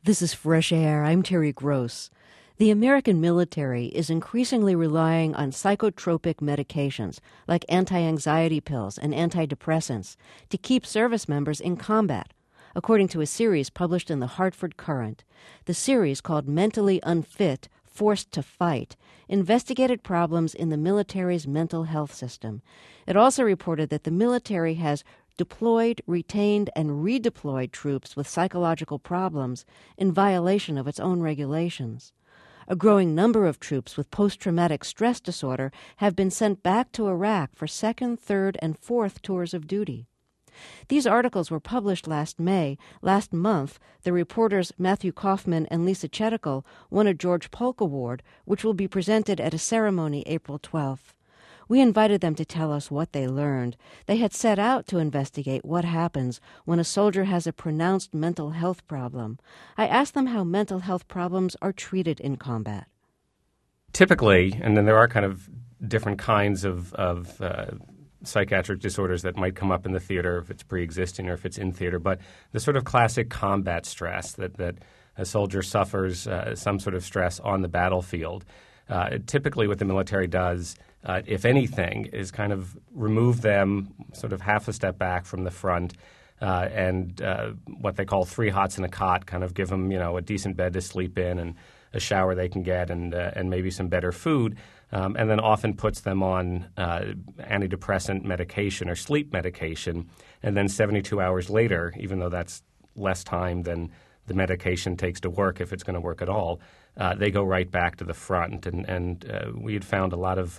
This is Fresh Air. I'm Terry Gross. The American military is increasingly relying on psychotropic medications like anti-anxiety pills and antidepressants to keep service members in combat, according to a series published in the Hartford Courant. The series, called Mentally Unfit, Forced to Fight, investigated problems in the military's mental health system. It also reported that the military has deployed, retained, and redeployed troops with psychological problems in violation of its own regulations. A growing number of troops with post-traumatic stress disorder have been sent back to Iraq for second, third, and fourth tours of duty. These articles were published last May. Last month, the reporters Matthew Kaufman and Lisa Chetical won a George Polk Award, which will be presented at a ceremony April 12th. We invited them to tell us what they learned. They had set out to investigate what happens when a soldier has a pronounced mental health problem. I asked them how mental health problems are treated in combat. Typically, and then there are kind of different kinds of psychiatric disorders that might come up in the theater if it's pre-existing or if it's in theater, but the sort of classic combat stress that a soldier suffers some sort of stress on the battlefield. Typically what the military does, if anything, is kind of remove them sort of half a step back from the front and what they call 3 hots in a cot, kind of give them, a decent bed to sleep in and a shower they can get and maybe some better food, and then often puts them on antidepressant medication or sleep medication. And then 72 hours later, even though that's less time than the medication takes to work, if it's going to work at all, they go right back to the front. And we had found a lot of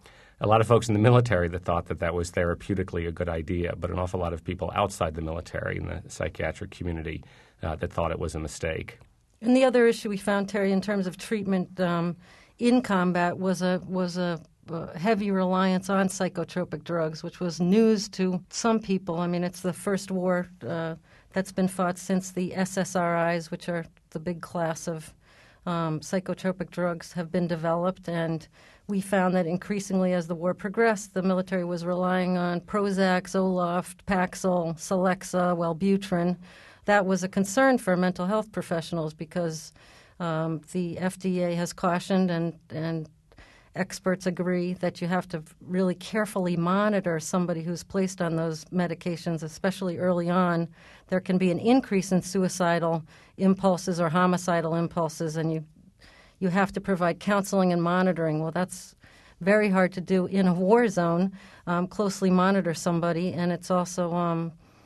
folks in the military that thought that was therapeutically a good idea, but an awful lot of people outside the military in the psychiatric community that thought it was a mistake. And the other issue we found, Terry, in terms of treatment in combat was a heavy reliance on psychotropic drugs, which was news to some people. I mean, it's the first war that's been fought since the SSRIs, which are the big class of psychotropic drugs, have been developed. And we found that increasingly as the war progressed, the military was relying on Prozac, Zoloft, Paxil, Celexa, Wellbutrin. That was a concern for mental health professionals because the FDA has cautioned and experts agree that you have to really carefully monitor somebody who's placed on those medications, especially early on. There can be an increase in suicidal impulses or homicidal impulses, and you have to provide counseling and monitoring. Well, that's very hard to do in a war zone, closely monitor somebody, and it's also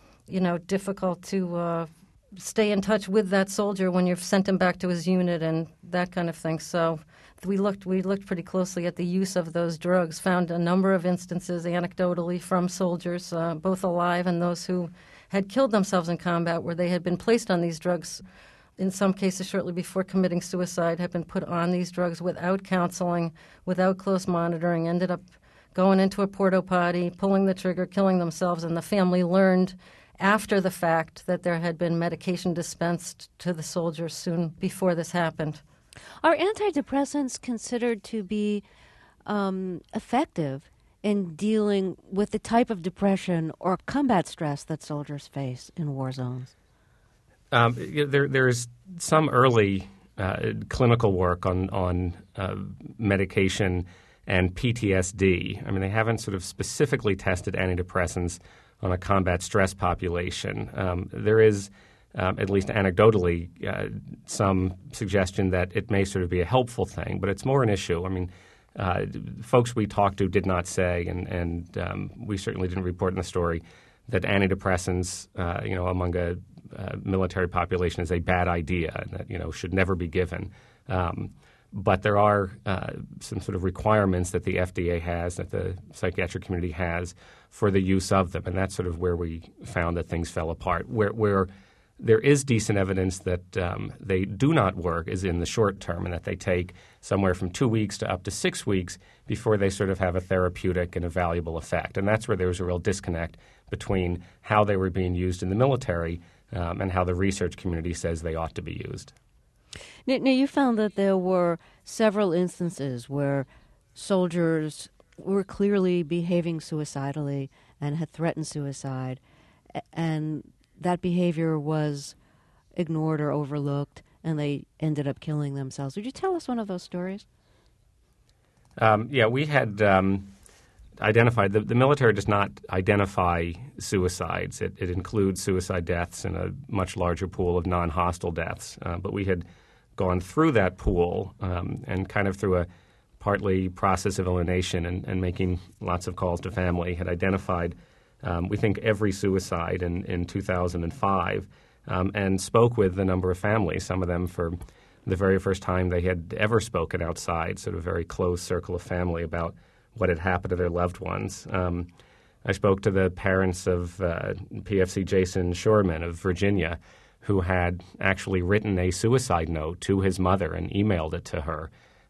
difficult to stay in touch with that soldier when you've sent him back to his unit and that kind of thing. So we looked pretty closely at the use of those drugs, found a number of instances anecdotally from soldiers, both alive and those who had killed themselves in combat, where they had been placed on these drugs, in some cases shortly before committing suicide, had been put on these drugs without counseling, without close monitoring, ended up going into a porta potty, pulling the trigger, killing themselves, and the family learned after the fact that there had been medication dispensed to the soldiers soon before this happened. Are antidepressants considered to be effective in dealing with the type of depression or combat stress that soldiers face in war zones? There's some early clinical work on medication and PTSD. I mean, they haven't sort of specifically tested antidepressants on a combat stress population. There is, at least anecdotally, some suggestion that it may sort of be a helpful thing, but it's more an issue. I mean, folks we talked to did not say, and we certainly didn't report in the story, that antidepressants, among a military population is a bad idea and that, should never be given. But there are some sort of requirements that the FDA has, that the psychiatric community has for the use of them, and that's sort of where we found that things fell apart. Where there is decent evidence that they do not work is in the short term, and that they take somewhere from 2 weeks to up to 6 weeks before they sort of have a therapeutic and a valuable effect. And that's where there was a real disconnect between how they were being used in the military and how the research community says they ought to be used. Now, you found that there were several instances where soldiers were clearly behaving suicidally and had threatened suicide, and that behavior was ignored or overlooked, and they ended up killing themselves. Would you tell us one of those stories? We had identified, the military does not identify suicides. It includes suicide deaths in a much larger pool of non-hostile deaths. But we had gone through that pool and kind of through a partly process of elimination and making lots of calls to family, had identified, we think, every suicide in 2005 and spoke with a number of families, some of them for the very first time they had ever spoken outside, sort of a very close circle of family, about what had happened to their loved ones. I spoke to the parents of PFC Jason Shurman of Virginia, who had actually written a suicide note to his mother and emailed it to her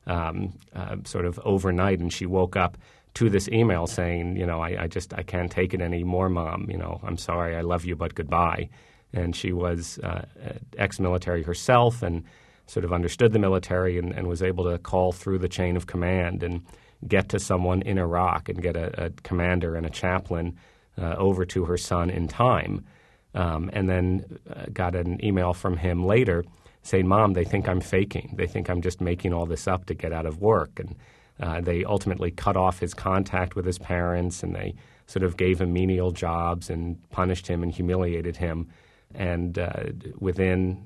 sort of overnight, and she woke up to this email saying, I can't take it anymore, Mom. I'm sorry, I love you, but goodbye. And she was ex-military herself and sort of understood the military and was able to call through the chain of command and get to someone in Iraq and get a commander and a chaplain over to her son in time. And then got an email from him later saying, Mom, they think I'm faking. They think I'm just making all this up to get out of work. And they ultimately cut off his contact with his parents, and they sort of gave him menial jobs and punished him and humiliated him. And within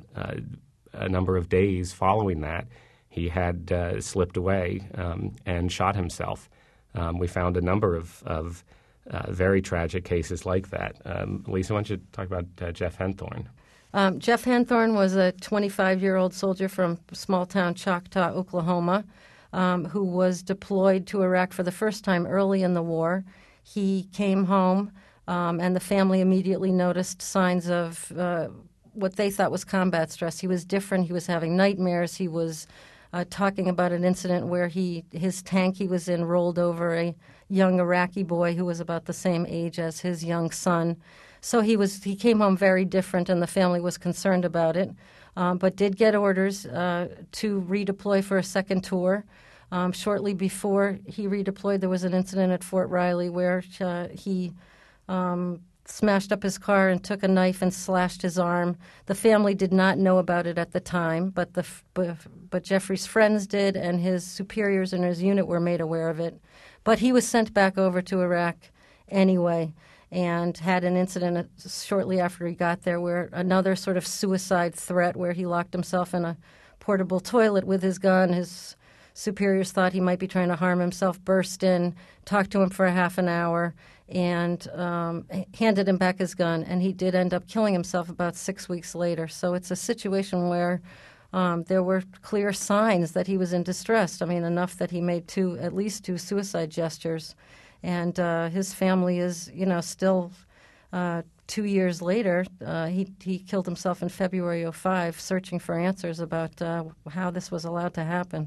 a number of days following that, he had slipped away and shot himself. We found a number of very tragic cases like that. Lisa, why don't you talk about Jeff Henthorn? Jeff Henthorn was a 25-year-old soldier from small-town Choctaw, Oklahoma, who was deployed to Iraq for the first time early in the war. He came home, and the family immediately noticed signs of what they thought was combat stress. He was different. He was having nightmares. He was talking about an incident where his tank he was in rolled over a young Iraqi boy who was about the same age as his young son. So he came home very different, and the family was concerned about it, but did get orders to redeploy for a second tour. Shortly before he redeployed, there was an incident at Fort Riley where he smashed up his car and took a knife and slashed his arm. The family did not know about it at the time, but Jeffrey's friends did, and his superiors in his unit were made aware of it. But he was sent back over to Iraq anyway, and had an incident shortly after he got there where another sort of suicide threat where he locked himself in a portable toilet with his gun. His superiors thought he might be trying to harm himself, burst in, talked to him for a half an hour, and handed him back his gun. And he did end up killing himself about 6 weeks later. So it's a situation where there were clear signs that he was in distress. I mean, enough that he made at least two suicide gestures. And his family is, still 2 years later. He killed himself in February of 2005, searching for answers about how this was allowed to happen.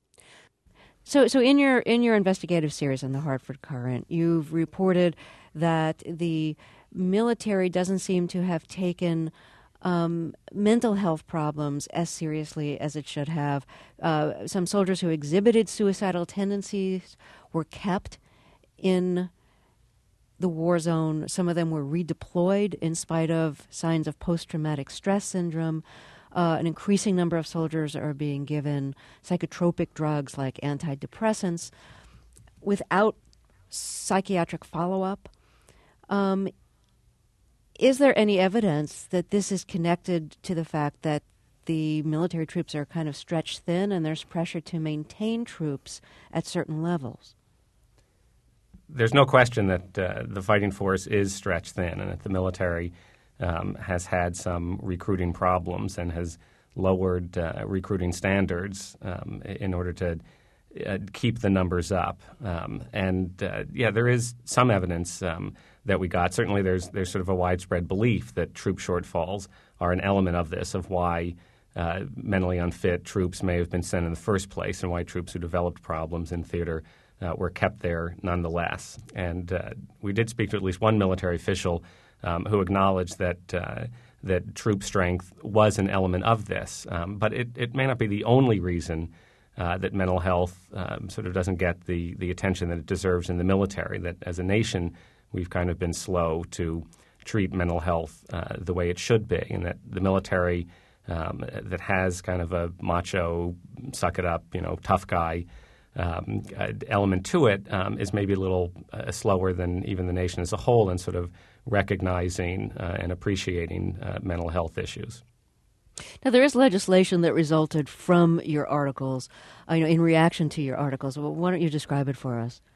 So in your investigative series in the Hartford Courant, you've reported that the military doesn't seem to have taken mental health problems as seriously as it should have. Some soldiers who exhibited suicidal tendencies were kept in the war zone. Some of them were redeployed in spite of signs of post-traumatic stress syndrome. An increasing number of soldiers are being given psychotropic drugs like antidepressants without psychiatric follow-up. Is there any evidence that this is connected to the fact that the military troops are kind of stretched thin and there's pressure to maintain troops at certain levels? There's no question that the fighting force is stretched thin and that the military has had some recruiting problems and has lowered recruiting standards in order to keep the numbers up. There is some evidence that we got. Certainly there's sort of a widespread belief that troop shortfalls are an element of this, of why mentally unfit troops may have been sent in the first place and why troops who developed problems in theater were kept there nonetheless. And we did speak to at least one military official who acknowledged that troop strength was an element of this. But it may not be the only reason that mental health sort of doesn't get the attention that it deserves in the military, that as a nation we've kind of been slow to treat mental health the way it should be, and that the military that has kind of a macho, suck it up, tough guy element to it, is maybe a little slower than even the nation as a whole in sort of recognizing and appreciating mental health issues. Now, there is legislation that resulted from your articles, in reaction to your articles. Well, why don't you describe it for us?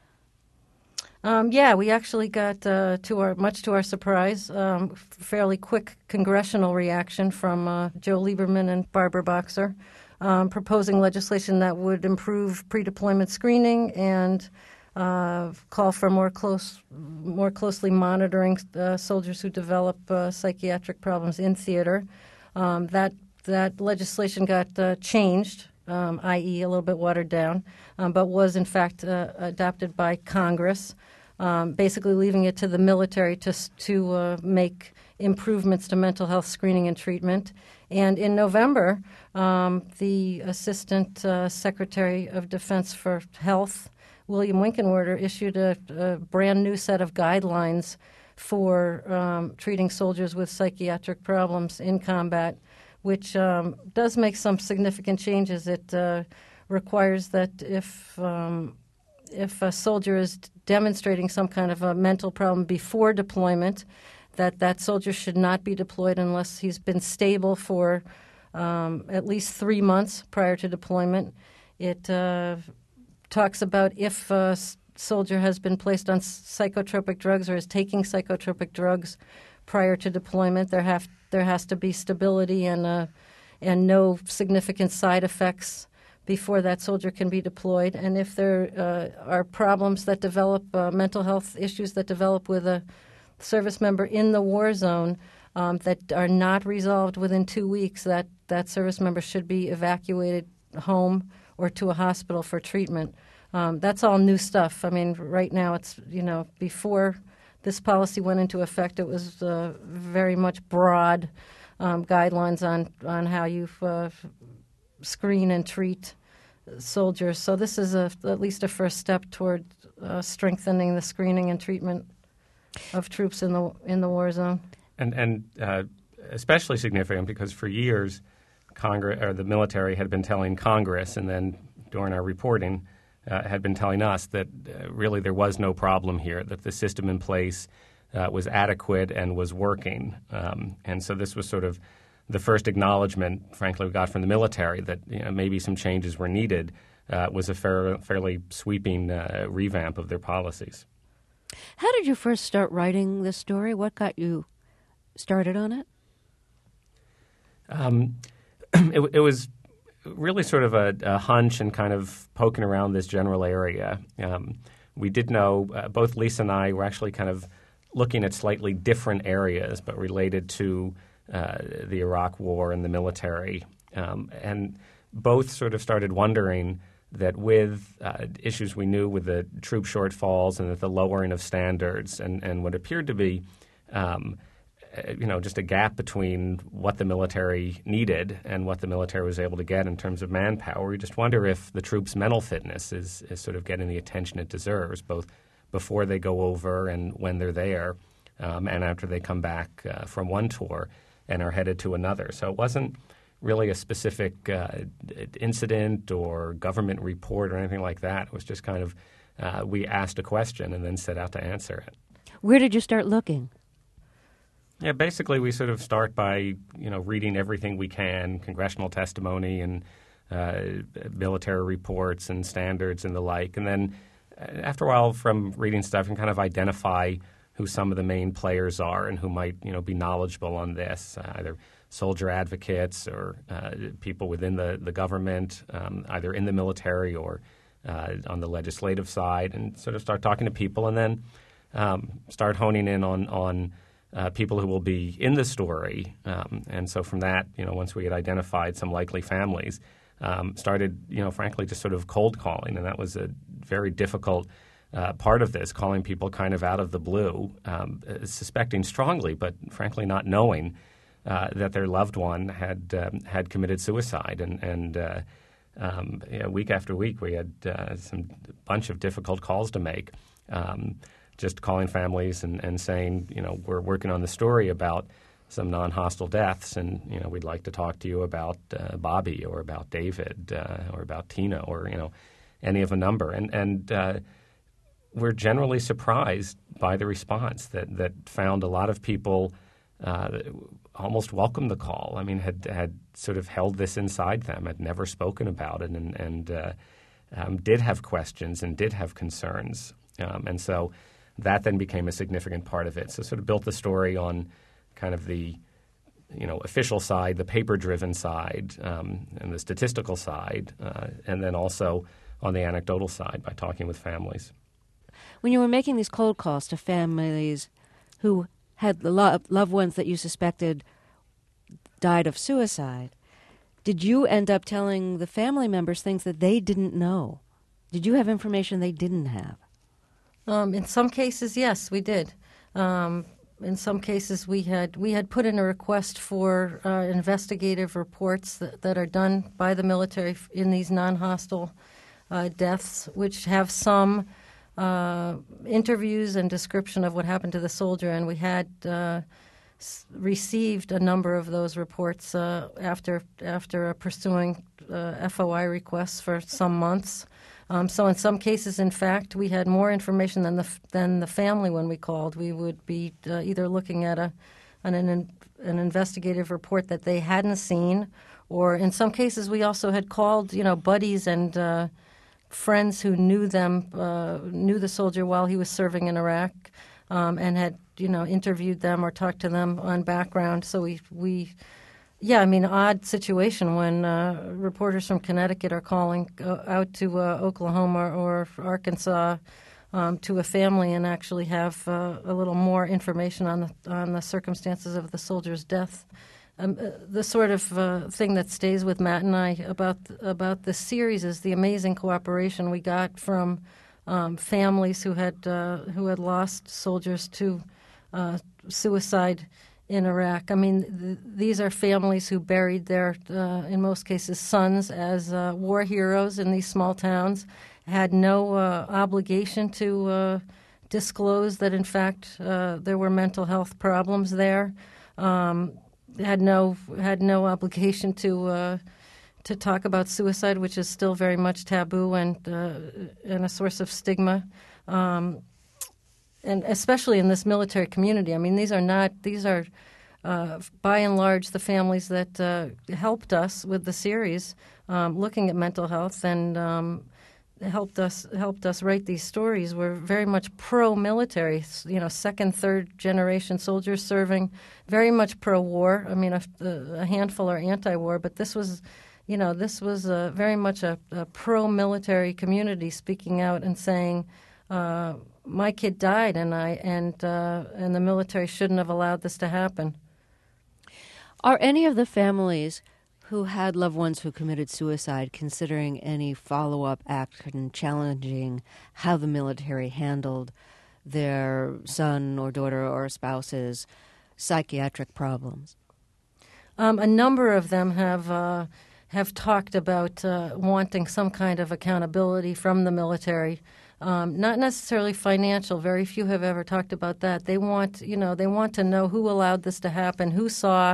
We actually got, much to our surprise, fairly quick congressional reaction from Joe Lieberman and Barbara Boxer, proposing legislation that would improve pre-deployment screening and call for more closely monitoring soldiers who develop psychiatric problems in theater. That legislation got changed, i.e. a little bit watered down, but was in fact adopted by Congress, basically leaving it to the military to make improvements to mental health screening and treatment. And in November, the Assistant Secretary of Defense for Health, William Winkenwerder, issued a brand new set of guidelines for treating soldiers with psychiatric problems in combat, which does make some significant changes. It requires that if a soldier is demonstrating some kind of a mental problem before deployment, that soldier should not be deployed unless he's been stable for at least 3 months prior to deployment. It talks about if a soldier has been placed on psychotropic drugs or is taking psychotropic drugs prior to deployment, there has to be stability and no significant side effects before that soldier can be deployed. And if there are problems that develop, mental health issues that develop with a service member in the war zone that are not resolved within 2 weeks, that service member should be evacuated home or to a hospital for treatment. That's all new stuff. I mean, right now it's, before this policy went into effect, it was very much broad guidelines on how you screen and treat soldiers. So this is at least a first step toward strengthening the screening and treatment of troops in the war zone. And especially significant because for years, Congress or the military had been telling Congress, and then during our reporting, had been telling us that really there was no problem here, that the system in place was adequate and was working. And so this was sort of the first acknowledgement, frankly, we got from the military that maybe some changes were needed. Was a fairly sweeping revamp of their policies. How did you first start writing this story? What got you started on it? It was really sort of a hunch and kind of poking around this general area. We did know, both Lisa and I were actually kind of looking at slightly different areas, but related to the Iraq War and the military. And both sort of started wondering that with issues we knew with the troop shortfalls and the lowering of standards and what appeared to be just a gap between what the military needed and what the military was able to get in terms of manpower. We just wonder if the troops' mental fitness is sort of getting the attention it deserves, both before they go over and when they're there, and after they come back from one tour and are headed to another. So it wasn't really a specific incident or government report or anything like that. It was just kind of we asked a question and then set out to answer it. Where did you start looking? Yeah, basically we sort of start by, reading everything we can, congressional testimony and military reports and standards and the like. And then after a while from reading stuff, you can kind of identify who some of the main players are and who might, be knowledgeable on this, either soldier advocates or people within the government, either in the military or on the legislative side, and sort of start talking to people and then start honing in on people who will be in the story. And so from that, once we had identified some likely families, started, frankly, just sort of cold calling. And that was a very difficult part of this, calling people kind of out of the blue, suspecting strongly, but frankly not knowing that their loved one had committed suicide. And week after week, we had some bunch of difficult calls to make. Just calling families and saying, we're working on the story about some non-hostile deaths, and we'd like to talk to you about Bobby or about David or about Tina or any of a number, and we're generally surprised by the response that found a lot of people almost welcomed the call. I mean, had sort of held this inside them, had never spoken about it, and did have questions and did have concerns, and so that then became a significant part of it. So sort of built the story on kind of the official side, the paper-driven side, and the statistical side, and then also on the anecdotal side by talking with families. When you were making these cold calls to families who had the loved ones that you suspected died of suicide, did you end up telling the family members things that they didn't know? Did you have information they didn't have? In some cases, yes, we did. In some cases, we had put in a request for investigative reports that are done by the military in these non-hostile deaths, which have some interviews and description of what happened to the soldier, and we had received a number of those reports after pursuing FOI requests for some months. So in some cases, in fact, we had more information than the family when we called. We would be either looking at an investigative report that they hadn't seen, or in some cases we also had called buddies and friends who knew the soldier while he was serving in Iraq, and had interviewed them or talked to them on background. So odd situation when reporters from Connecticut are calling out to Oklahoma or Arkansas to a family and actually have a little more information on the circumstances of the soldier's death. The sort of thing that stays with Matt and I about this series is the amazing cooperation we got from families who had lost soldiers to suicide in Iraq. I mean, these are families who buried their, in most cases, sons as war heroes in these small towns, had no obligation to disclose that, in fact, there were mental health problems there. Had no obligation to talk about suicide, which is still very much taboo and a source of stigma, and especially in this military community. I mean, these are by and large the families that helped us with the series, looking at mental health and helped us write these stories. We're very much pro-military, second, third generation soldiers serving, very much pro-war. I mean, a handful are anti-war, but this was very much a pro-military community speaking out and saying, my kid died, and the military shouldn't have allowed this to happen. Are any of the families who had loved ones who committed suicide considering any follow-up action challenging how the military handled their son or daughter or spouse's psychiatric problems? A number of them have talked about wanting some kind of accountability from the military. Not necessarily financial. Very few have ever talked about that. They want to know who allowed this to happen, who saw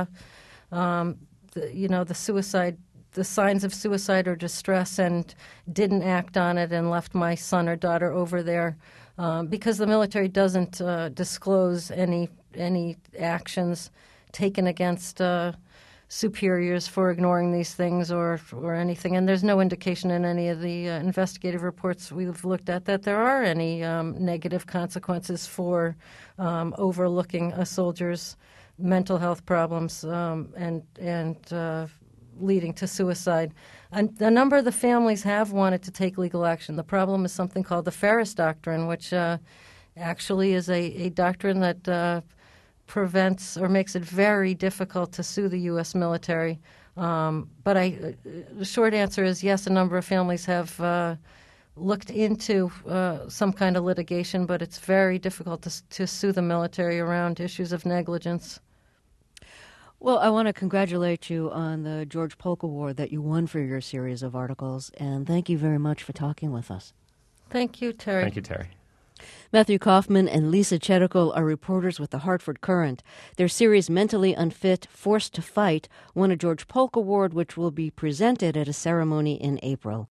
the suicide, the signs of suicide or distress, and didn't act on it and left my son or daughter over there, because the military doesn't disclose any actions taken against superiors for ignoring these things or anything. And there's no indication in any of the investigative reports we've looked at that there are any negative consequences for overlooking a soldier's mental health problems and leading to suicide. And a number of the families have wanted to take legal action. The problem is something called the Ferris Doctrine, which actually is a doctrine that prevents or makes it very difficult to sue the U.S. military. But the short answer is yes, a number of families have looked into some kind of litigation, but it's very difficult to sue the military around issues of negligence. Well, I want to congratulate you on the George Polk Award that you won for your series of articles, and thank you very much for talking with us. Thank you, Terry. Thank you, Terry. Matthew Kaufman and Lisa Chedikul are reporters with the Hartford Courant. Their series Mentally Unfit, Forced to Fight won a George Polk Award, which will be presented at a ceremony in April.